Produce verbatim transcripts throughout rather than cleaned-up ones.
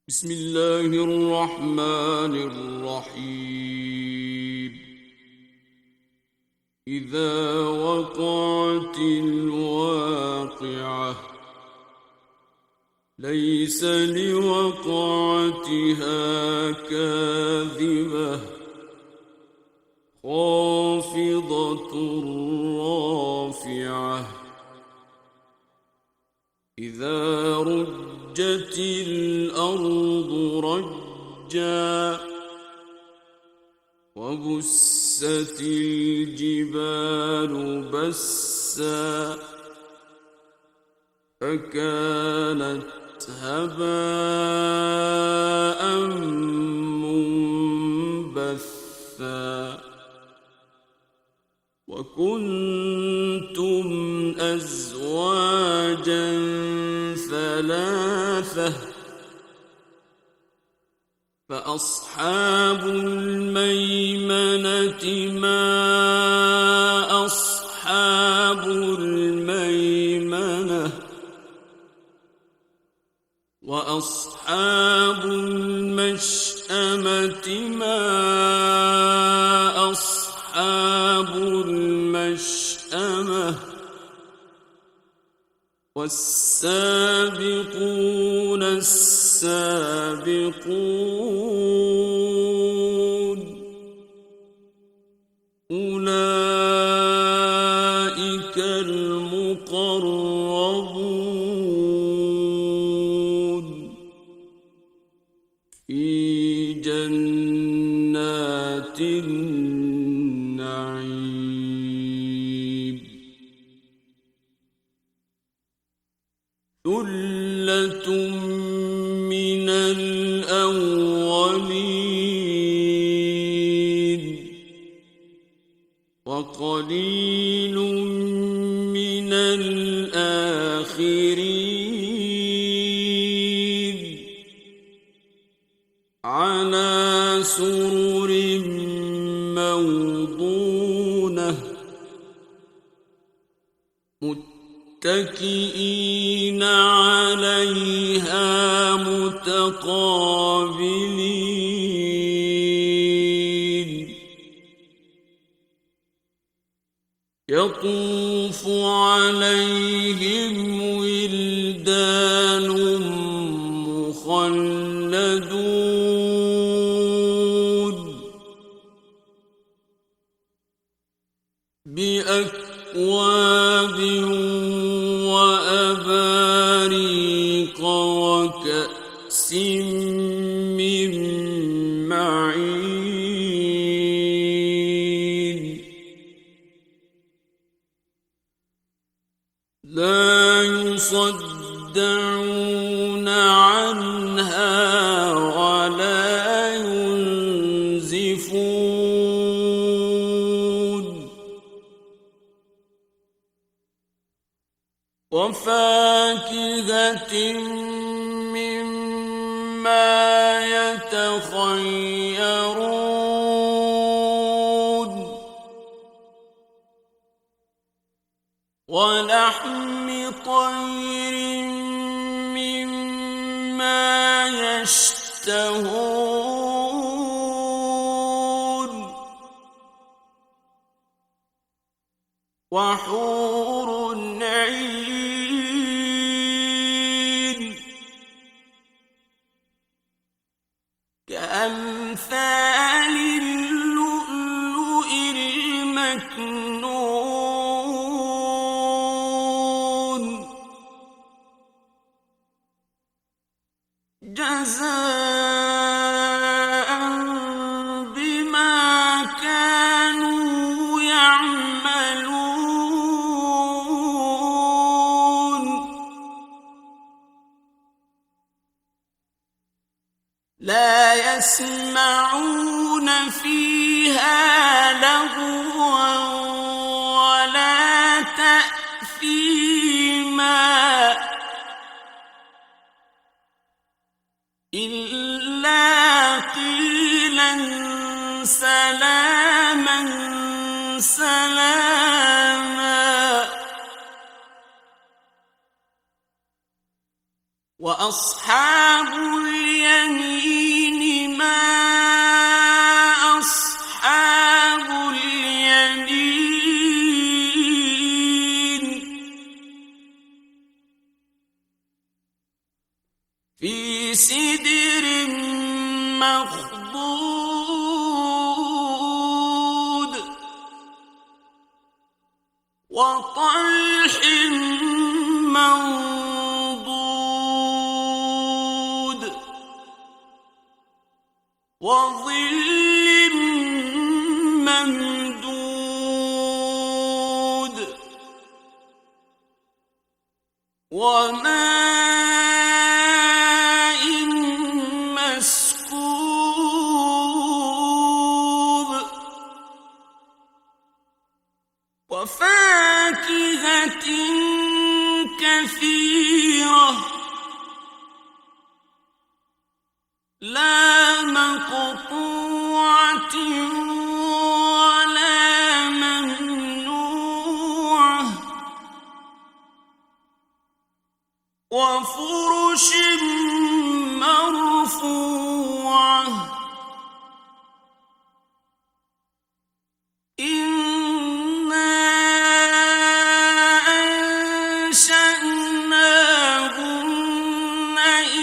بسم الله الرحمن الرحيم. إذا وقعت الواقعة ليس لوقعتها كاذبة خافضة رافعة إذا رجت الأرض رجا وبست الجبال بسا فكانت هباء منبثا وكنتم أزواجا ثلاثة فأصحاب الميمنة ما أصحاب الميمنة وأصحاب المشأمة ما أصحاب المشأمة والسابقون السابقون أولئك المقربون في جنات النعيم ثلة من الأولين وقليل من الآخرين على سرر موضونة متكئين عليها متقابلين يطوف عليهم ولدان مخلدون بأكواب وأباريق وكأس من معين لا يصدعون عنها ولا ينزفون وفاكهة مما يتخيرون ولحم طير مما يشتهون وحور عين كأمثال اللؤلؤ المكنون جزاء بما كانوا يعملون لا يسمعون فيها لغوا ولا تأثيما إلا قيلا سلاما سلاما وأصحاب اليمين سدر مخضود وطلح منضود وظل ممدود وماء مسكوب وفاكهة كثيرة لا مقطوعة ولا ممنوعة وفرش مرفوعة إنا أنشأناهن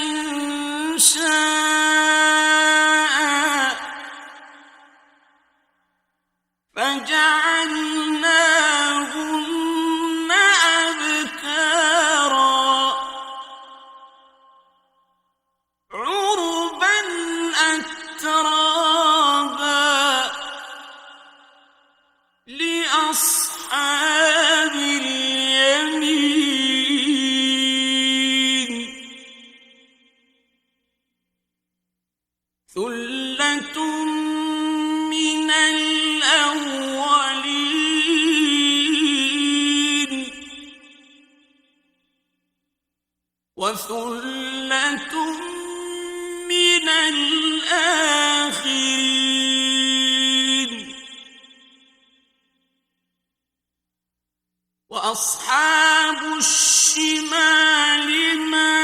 إنشاء فجعلناهن أبكارا عربا أترابا لأصحاب اليمين ثلة من الأولين وثلة من الآخرين وأصحاب الشمال ما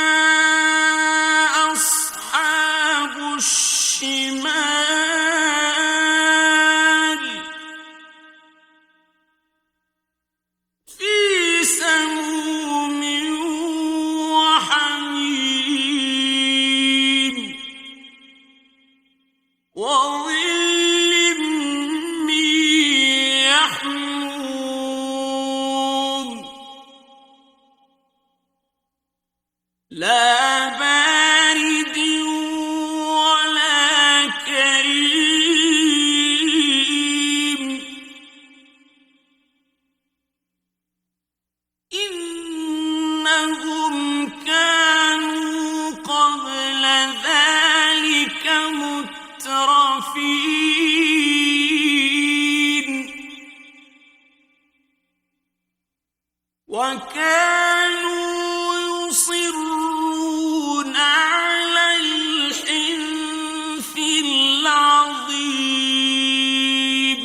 أصحاب الشمال في سموم وحميم وظل من يحموم لا بارد ولا كريم إنهم كانوا قبل ذلك مترفين وكانوا يصرون على الحنث العظيم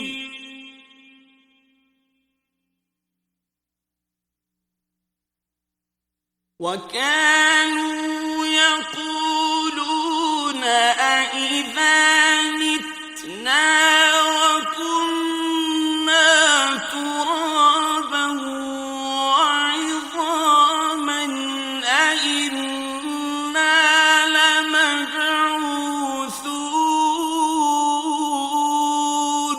وكانوا يقولون أإذا متنا وكنا ترابا وعظاما أإنا لمبعوثون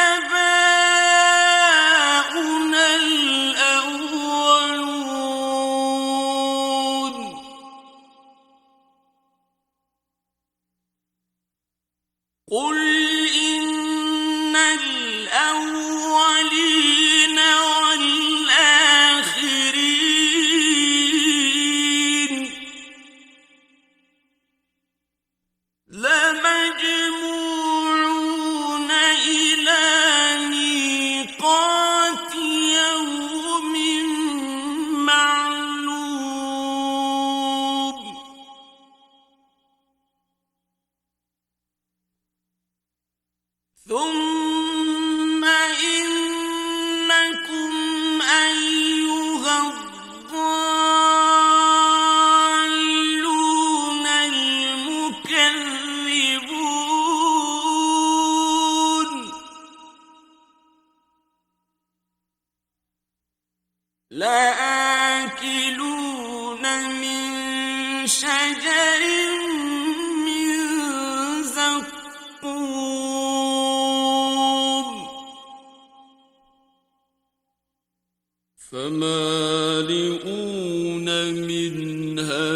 أوآباؤنا الأولون لآكلون من شجر من زقوم فمالئون منها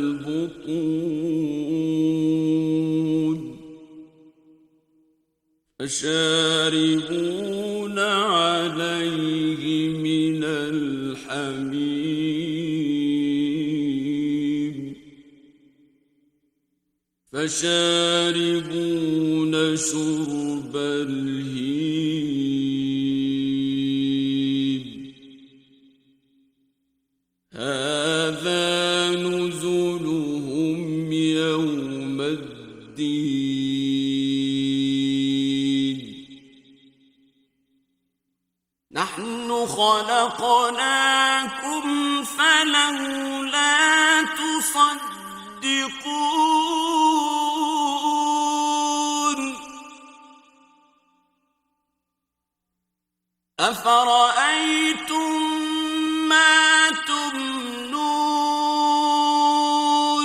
البطون فشاربون عليه من الحميم فشاربون شرب الهيم هذا نزلهم يوم الدين نحن خلقناكم فلولا تصدقون أفرأيتم ما تمنون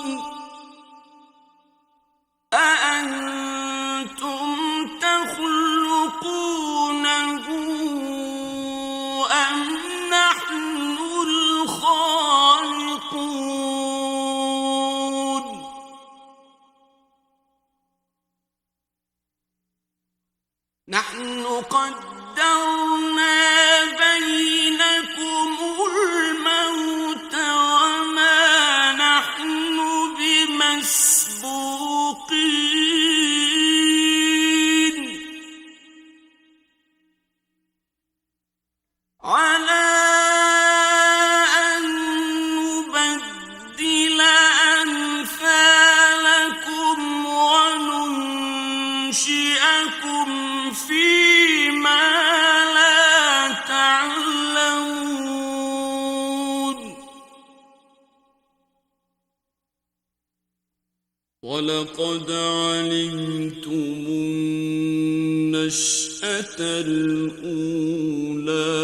أأنتم تخلقونه أم نحن الخالقون نحن قدرنا بينكم الموت وما نحن بمسبوقين على أن نبدل أمثالكم وننشئكم فيما لا تعلمون ولقد علمتم النشأة الأولى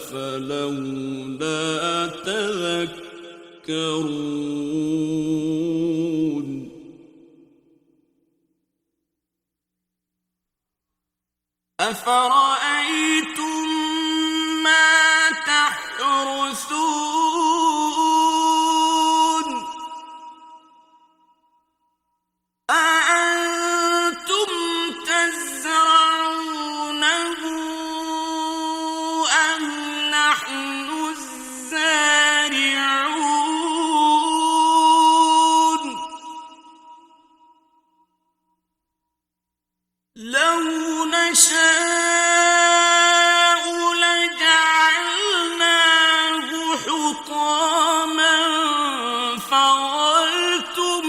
فلولا تذكرون أفرأيتم ما تحرثون أأنتم تزرعونه أم نحن الزارعون لو نشاء لجعلناه حطاما فظلتم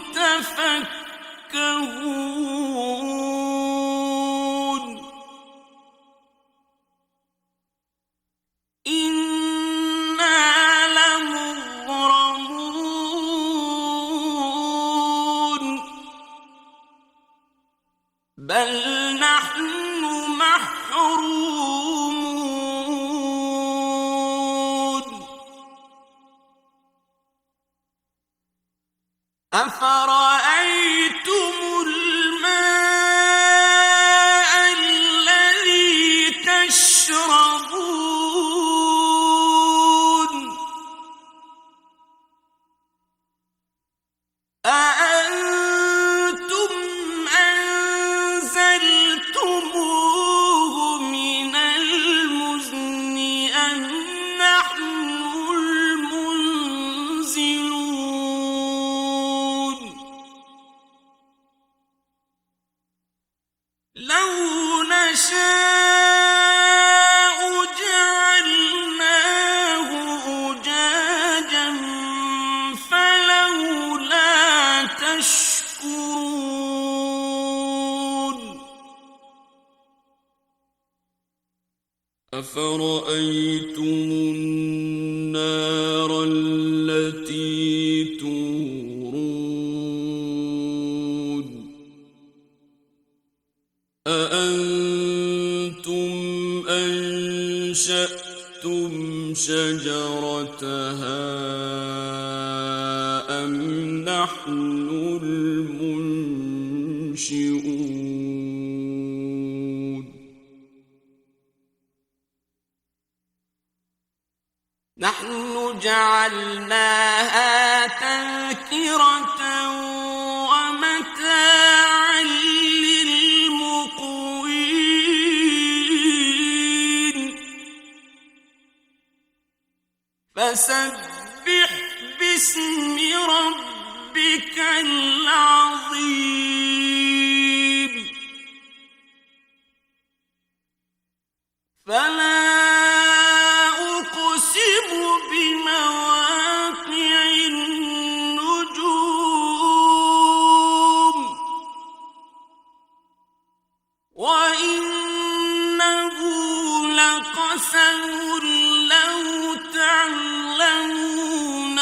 تفكهون إنا لمغرمون بل نحن محرومون أفرأيتم الماء الذي تشربون أأنتم أنزلتموه من المزن أم نحن المنزلون لو نشاء جعلناه أجاجا فلولا تشكرون أفرأيتم النار التي تورون أأنتم أنشأتم شجرتها أم نحن المنشئون نحن جعلناها تذكرة ومتاعا للمقوين فسبح باسم ربك العظيم فلا أقسم بمواقع النجوم وإنه لقسم لو تعلمون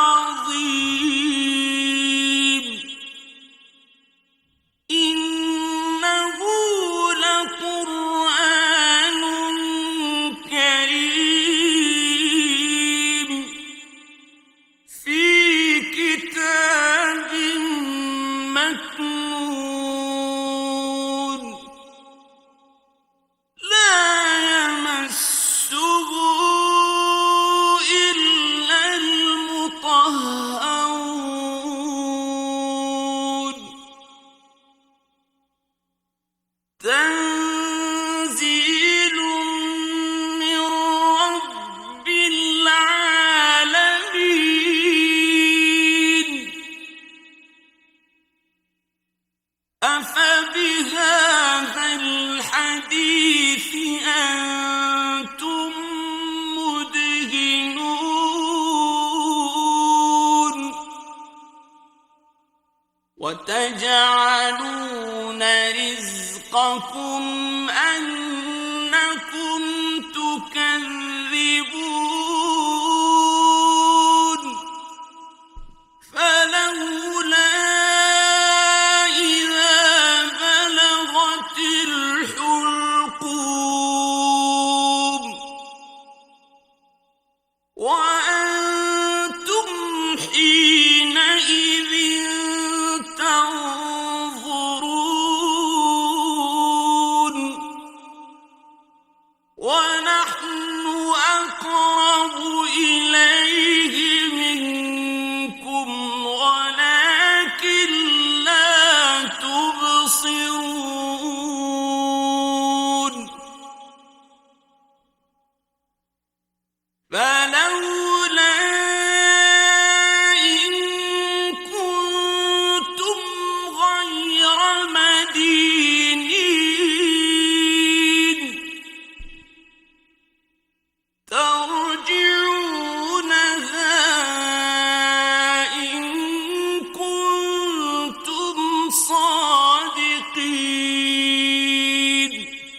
عظيم إنه لقرآن كريم في كتاب مكنون لا يمسه إلا المطهرون تنزيل من رب العالمين أفبهذا الحديث أنتم مدهنون وتجعلون رزقكم أنكم تكذبون فلولا إذا بلغت الحلقوم وأنتم حينئذ تنظرون ونحن أقرب إليه منكم ولكن لا تبصرون فلولا إن كنتم غير مدينين ترجعونها إن كنتم صادقين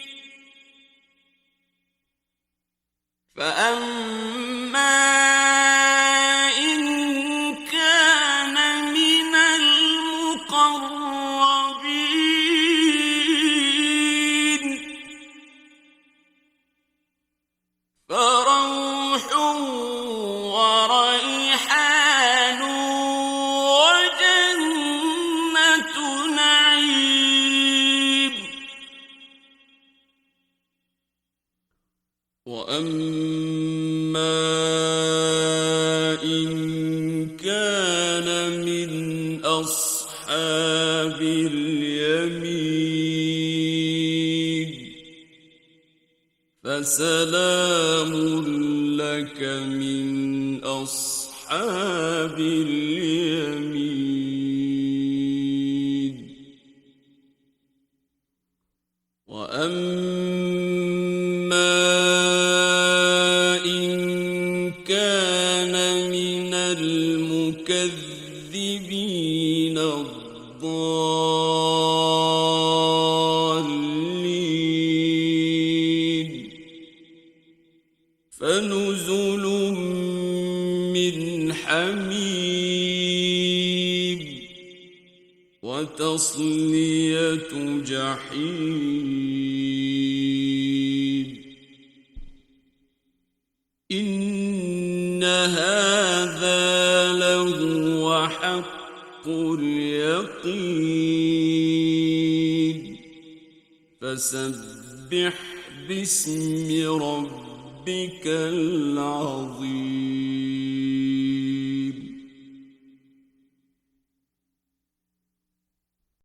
فأما إن كان من المقربين فروح وريحان وجنة نعيم وأما إن كان من أصحاب اليمين فسلام لك من أصحاب اليمين وأما إن كان من المكذبين الضالين فنزل من حميم وتصلية جحيم وحق اليقين فسبح باسم ربك العظيم